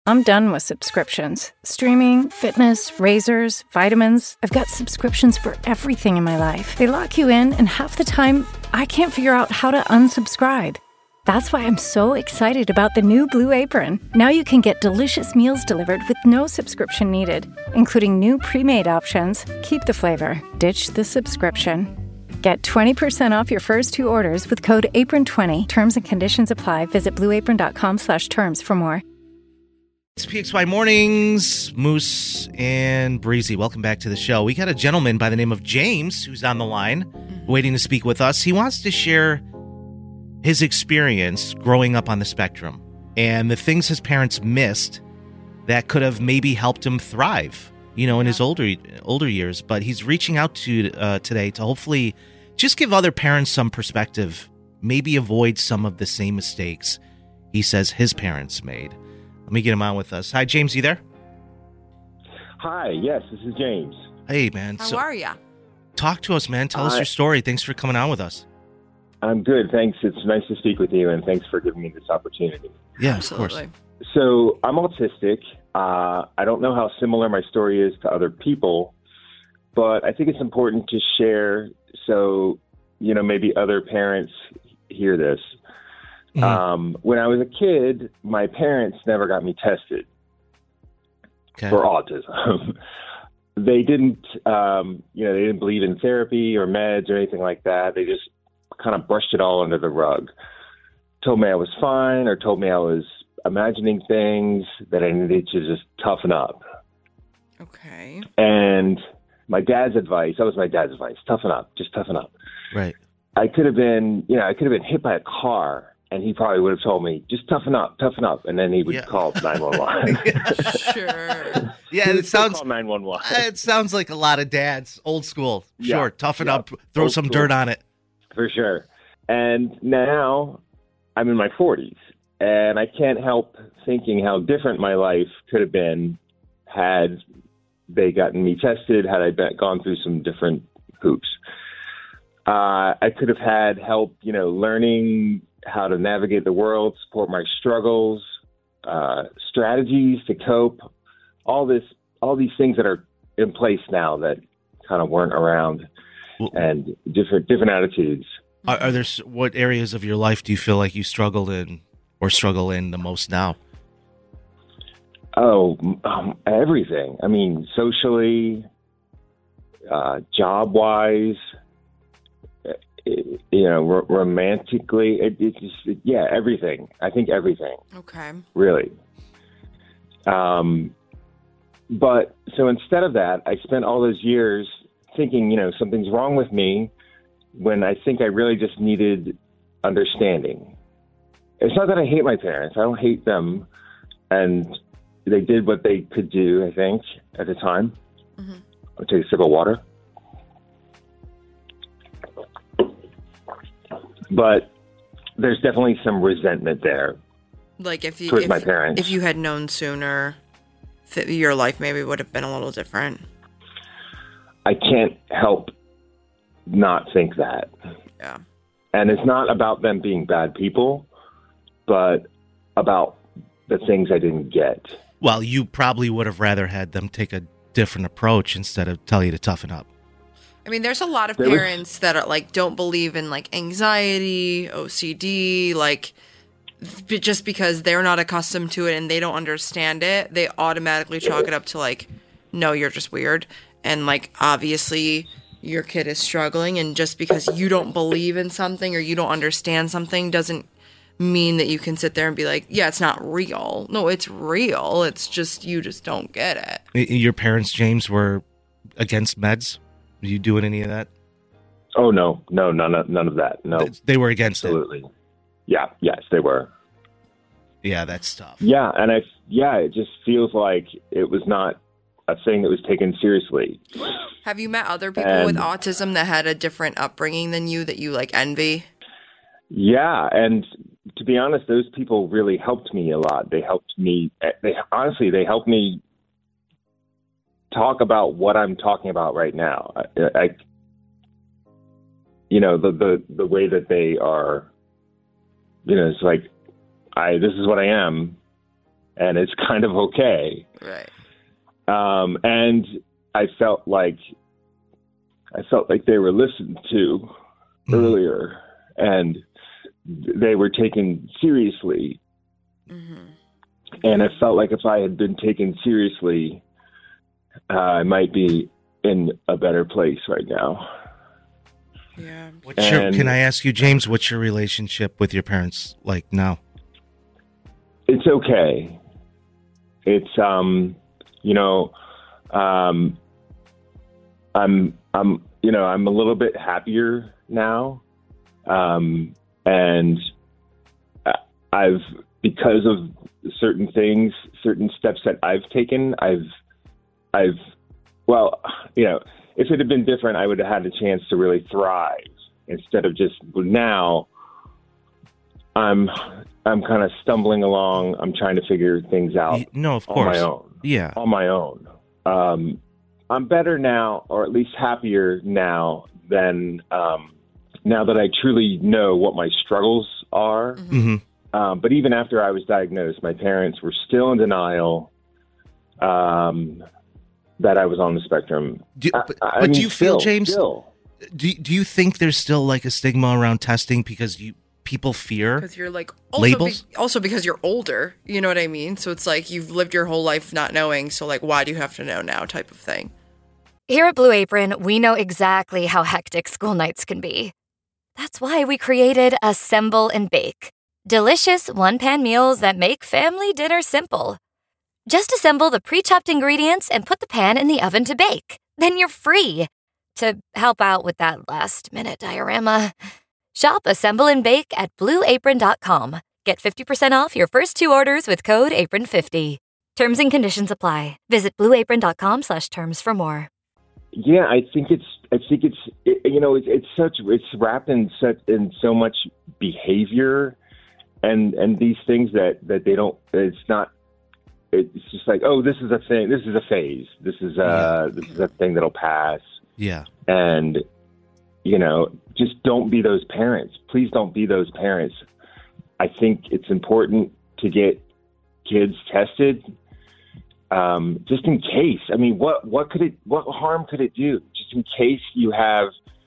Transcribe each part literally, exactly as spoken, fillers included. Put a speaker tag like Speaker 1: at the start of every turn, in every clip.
Speaker 1: I'm done with subscriptions. Streaming, fitness, razors, vitamins. I've got subscriptions for everything in my life. They lock you in, and half the time, I can't figure out how to unsubscribe. That's why I'm so excited about the new Blue Apron. Now you can get delicious meals delivered with no subscription needed, including new pre-made options. Keep the flavor, ditch the subscription. Get twenty percent off your first two orders with code apron twenty. Terms and conditions apply. Visit blueapron.com slash terms for more.
Speaker 2: It's P X Y Mornings, Moose and Breezy. Welcome back to the show. We got a gentleman by the name of James who's on the line, waiting to speak with us. He wants to share his experience growing up on the spectrum and the things his parents missed that could have maybe helped him thrive, you know, in his older older years. But he's reaching out to uh, today to hopefully just give other parents some perspective, maybe avoid some of the same mistakes he says his parents made. Let me get him on with us. Hi, James, you there?
Speaker 3: Hi, yes, this is James.
Speaker 2: Hey, man.
Speaker 4: How
Speaker 2: so,
Speaker 4: are ya?
Speaker 2: Talk to us, man. Tell us
Speaker 3: I,
Speaker 2: your story. Thanks for coming on with us.
Speaker 3: I'm good, thanks. It's nice to speak with you, and thanks for giving me this opportunity.
Speaker 2: Yeah,
Speaker 4: Absolutely.
Speaker 2: of course.
Speaker 3: So I'm autistic. Uh, I don't know how similar my story is to other people, but I think it's important to share so, you know, maybe other parents hear this. Mm-hmm. Um, when I was a kid, my parents never got me tested okay. for autism. They didn't, um, you know, they didn't believe in therapy or meds or anything like that. They just kind of brushed it all under the rug. Told me I was fine or told me I was imagining things, that I needed to just toughen up.
Speaker 4: Okay.
Speaker 3: And my dad's advice, that was my dad's advice, toughen up, just toughen up.
Speaker 2: Right.
Speaker 3: I could have been, you know, I could have been hit by a car. And he probably would have told me, just toughen up, toughen up. And then he would yeah. call nine one one.
Speaker 4: Sure.
Speaker 2: Yeah, it sounds
Speaker 3: call nine one one.
Speaker 2: It sounds like a lot of dads, old school.
Speaker 3: Yeah.
Speaker 2: Sure, toughen
Speaker 3: yeah.
Speaker 2: up, throw old some school. dirt on it.
Speaker 3: For sure. And now I'm in my forties. And I can't help thinking how different my life could have been had they gotten me tested, had I been, gone through some different hoops. Uh, I could have had help, you know, learning how to navigate the world, support my struggles, uh, strategies to cope, all this, all these things that are in place now that kind of weren't around, well, and different different attitudes.
Speaker 2: Are, are there what areas of your life do you feel like you struggled in or struggle in the most now?
Speaker 3: Oh, um, everything. I mean, socially, uh, job wise. You know, r- romantically, it, it's just, it, yeah, everything. I think everything.
Speaker 4: Okay.
Speaker 3: Really. Um, but so instead of that, I spent all those years thinking, you know, something's wrong with me when I think I really just needed understanding. It's not that I hate my parents. I don't hate them. And they did what they could do, I think, at the time. Mm-hmm. I'll take a sip of water. But there's definitely some resentment there.
Speaker 4: Like if you,
Speaker 3: towards
Speaker 4: if,
Speaker 3: my parents.
Speaker 4: If you had known sooner, th- your life maybe would have been a little different.
Speaker 3: I can't help not think that.
Speaker 4: Yeah.
Speaker 3: And it's not about them being bad people, but about the things I didn't get.
Speaker 2: Well, you probably would have rather had them take a different approach instead of tell you to toughen up.
Speaker 4: I mean, there's a lot of
Speaker 3: there
Speaker 4: parents
Speaker 3: was,
Speaker 4: that are like don't believe in like anxiety, O C D, like just because they're not accustomed to it and they don't understand it, they automatically chalk it up to like, no, you're just weird. And like, obviously your kid is struggling, and just because you don't believe in something or you don't understand something doesn't mean that you can sit there and be like, yeah, it's not real. No, it's real. It's just, you just don't get it.
Speaker 2: Your parents, James, were against meds? Were you doing any of that?
Speaker 3: Oh, no, no, none of, none of that. No,
Speaker 2: they were against
Speaker 3: absolutely.
Speaker 2: it.
Speaker 3: Yeah, yes, they were.
Speaker 2: Yeah, that's tough.
Speaker 3: Yeah, and I, yeah, it just feels like it was not a thing that was taken seriously.
Speaker 4: Have you met other people
Speaker 3: and,
Speaker 4: with autism that had a different upbringing than you that you like envy?
Speaker 3: Yeah, and to be honest, those people really helped me a lot. They helped me. They honestly, they helped me talk about what I'm talking about right now. I, I you know, the, the, the way that they are, you know, it's like, I, this is what I am. and it's kind of okay.
Speaker 4: Right.
Speaker 3: Um, and I felt like I felt like they were listened to mm. earlier, and they were taken seriously. Mm-hmm. And I felt like if I had been taken seriously, uh, I might be in a better place right now.
Speaker 4: Yeah.
Speaker 2: What's your, can I ask you, James, what's your relationship with your parents like now?
Speaker 3: It's okay. It's, um, you know, um, I'm, I'm, you know, I'm a little bit happier now. Um, and I've, because of certain things, certain steps that I've taken, I've, I've, well, you know, if it had been different, I would have had a chance to really thrive instead of just now. I'm, I'm kind of stumbling along. I'm trying to figure things out.
Speaker 2: No, of course.
Speaker 3: On my own.
Speaker 2: Yeah.
Speaker 3: On my own. Um, I'm better now, or at least happier now than, um, now that I truly know what my struggles are.
Speaker 2: Mm-hmm.
Speaker 3: Um, but even after I was diagnosed, my parents were still in denial um, that I was on the spectrum.
Speaker 2: Do,
Speaker 3: I,
Speaker 2: but
Speaker 3: I
Speaker 2: but
Speaker 3: mean,
Speaker 2: do you feel,
Speaker 3: still,
Speaker 2: James,
Speaker 3: still.
Speaker 2: do, do you think there's still like a stigma around testing because you people fear
Speaker 4: Because you're like, also,
Speaker 2: labels?
Speaker 4: Be, also because you're older, you know what I mean? So it's like you've lived your whole life not knowing, so like, why do you have to know now type of thing?
Speaker 5: Here at Blue Apron, we know exactly how hectic school nights can be. That's why we created Assemble and Bake. Delicious one-pan meals that make family dinner simple. Just assemble the pre-chopped ingredients and put the pan in the oven to bake. Then you're free to help out with that last-minute diorama. Shop Assemble and Bake at blue apron dot com. Get fifty percent off your first two orders with code apron fifty. Terms and conditions apply. Visit blue apron dot com slash terms for more.
Speaker 3: Yeah, I think it's, I think it's, it, you know, it's, it's such, it's wrapped in such, in so much behavior and, and these things that, that they don't, it's not, it's just like, oh, this is a thing, this is a phase. This is uh yeah. This is a thing that'll pass.
Speaker 2: Yeah.
Speaker 3: And, you know, just don't be those parents. Please don't be those parents. I think it's important to get kids tested. Um, just in case. I mean, what, what could it, what harm could it do? Just in case you have,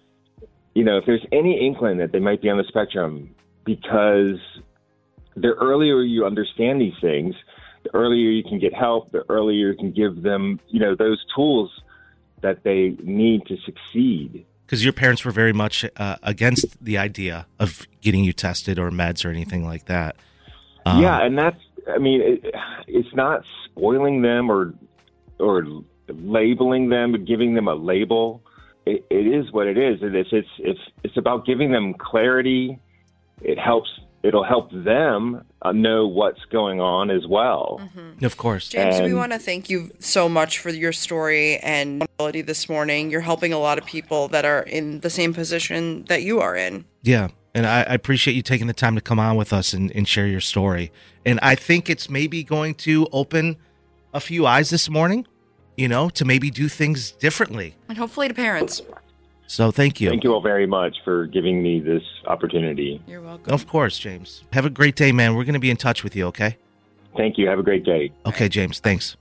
Speaker 3: you know, if there's any inkling that they might be on the spectrum, because the earlier you understand these things, the earlier you can get help, the earlier you can give them, you know, those tools that they need to succeed.
Speaker 2: Because your parents were very much uh, against the idea of getting you tested or meds or anything like that. Um,
Speaker 3: yeah, and that's, I mean, it, it's not spoiling them or or labeling them, giving them a label. It, it is what it is. And if it's it's it's about giving them clarity, it helps. It'll help them uh, know what's going on as well.
Speaker 2: Mm-hmm. Of course,
Speaker 4: James.
Speaker 3: And,
Speaker 4: we want to thank you so much for your story and vulnerability this morning. You're helping a lot of people that are in the same position that you are in.
Speaker 2: Yeah. And I, I appreciate you taking the time to come on with us and, and share your story. And I think it's maybe going to open a few eyes this morning, you know, to maybe do things differently.
Speaker 4: And hopefully to parents.
Speaker 2: So thank you.
Speaker 3: Thank you all very much for giving me this opportunity.
Speaker 4: You're welcome.
Speaker 2: Of course, James. Have a great day, man. We're going to be in touch with you, okay?
Speaker 3: Thank you. Have a great day.
Speaker 2: Okay, James. Thanks.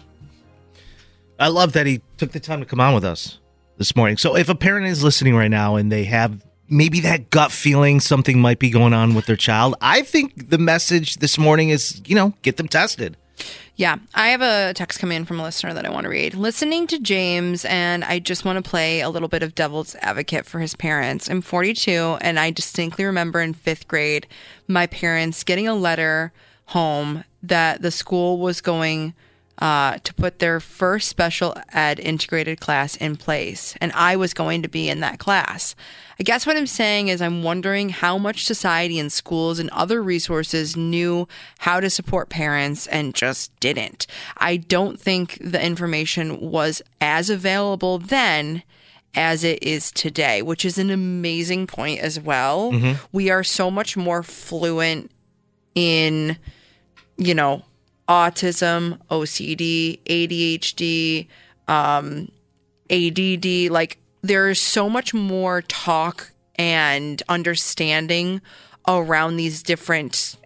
Speaker 2: I love that he took the time to come on with us this morning. So if a parent is listening right now and they have maybe that gut feeling something might be going on with their child, I think the message this morning is, you know, get them tested.
Speaker 4: Yeah, I have a text come in from a listener that I want to read. Listening to James, and I just want to play a little bit of devil's advocate for his parents. I'm forty-two, and I distinctly remember in fifth grade, my parents getting a letter home that the school was going uh, to put their first special ed integrated class in place, and I was going to be in that class. I guess what I'm saying is I'm wondering how much society and schools and other resources knew how to support parents and just didn't. I don't think the information was as available then as it is today, which is an amazing point as well. Mm-hmm. We are so much more fluent in, you know, autism, O C D, A D H D, um, A D D, like, there's so much more talk and understanding around these different,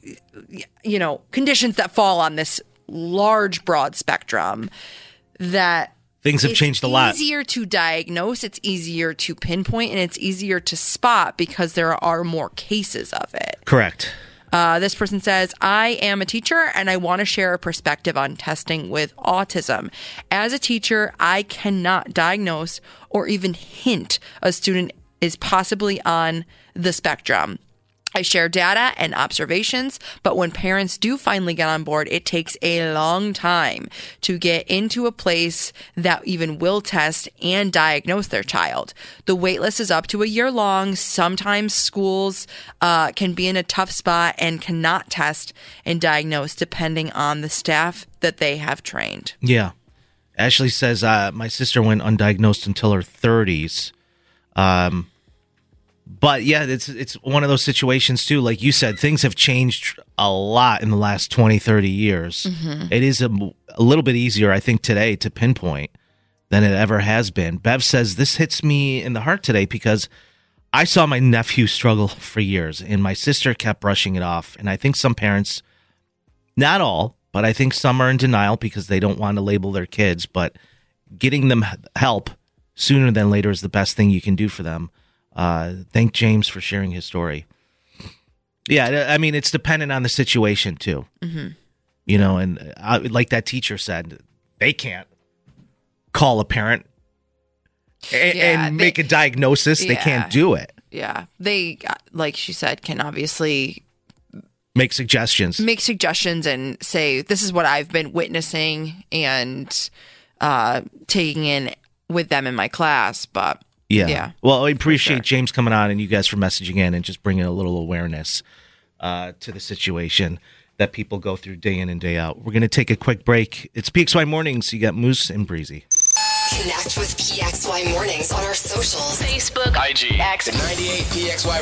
Speaker 4: you know, conditions that fall on this large, broad spectrum, that
Speaker 2: things have changed a lot.
Speaker 4: It's easier to diagnose, it's easier to pinpoint, and it's easier to spot because there are more cases of it.
Speaker 2: Correct.
Speaker 4: Uh, this person says, I am a teacher and I want to share a perspective on testing with autism. As a teacher, I cannot diagnose or even hint a student is possibly on the spectrum. I share data and observations, but when parents do finally get on board, it takes a long time to get into a place that even will test and diagnose their child. The wait list is up to a year long. Sometimes schools uh, can be in a tough spot and cannot test and diagnose depending on the staff that they have trained.
Speaker 2: Yeah. Ashley says, uh, my sister went undiagnosed until her thirties. Um, But yeah, it's it's one of those situations too. Like you said, things have changed a lot in the last twenty, thirty years. Mm-hmm. It is a, a little bit easier, I think, today to pinpoint than it ever has been. Bev says, this hits me in the heart today because I saw my nephew struggle for years and my sister kept brushing it off. And I think some parents, not all, but I think some are in denial because they don't want to label their kids. But getting them help sooner than later is the best thing you can do for them. Uh, thank James for sharing his story. Yeah, I mean, it's dependent on the situation, too. Mm-hmm. You know, and I, like that teacher said, they can't call a parent and,
Speaker 4: Yeah,
Speaker 2: and
Speaker 4: they-
Speaker 2: make a diagnosis. They
Speaker 4: Yeah.
Speaker 2: can't do it.
Speaker 4: Yeah. They, like she said, can obviously
Speaker 2: Make suggestions.
Speaker 4: make suggestions and say, this is what I've been witnessing and uh, taking in with them in my class. But
Speaker 2: Yeah.
Speaker 4: yeah.
Speaker 2: Well, I appreciate
Speaker 4: sure.
Speaker 2: James coming on and you guys for messaging in and just bringing a little awareness uh, to the situation that people go through day in and day out. We're going to take a quick break. It's P X Y Mornings. You got Moose and Breezy.
Speaker 6: Connect with P X Y Mornings on our socials.
Speaker 7: Facebook, I G, X, ninety-eight P X Y